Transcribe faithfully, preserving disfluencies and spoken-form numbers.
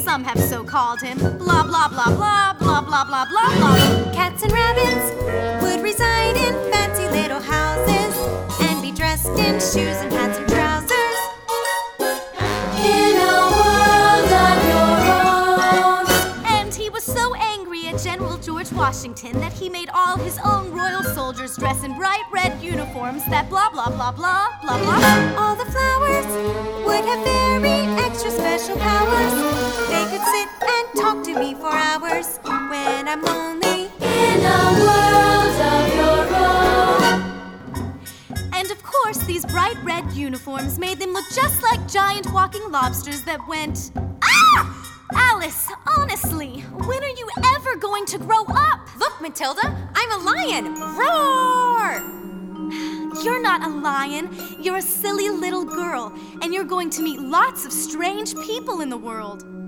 some have so called him. Blah, blah, blah, blah, blah, blah, blah, blah, blah. Cats and rabbits would reside in fancy little houses and be dressed in shoes and hats and trousers. In a world of your own. And he was so angry at General George Washington that he made all his own royal soldiers dress in bright red uniforms that blah, blah, blah, blah, blah, blah. All the flowers would have very extra special powers. They could sit and talk to me for hours when I'm lonely. In a world of your own. And of course, these bright red uniforms made them look just like giant walking lobsters that went, ah! Alice, honestly, when are you ever going to grow up? Look, Matilda, I'm a lion. Roar! You're not a lion. You're a silly little girl, and you're going to meet lots of strange people in the world.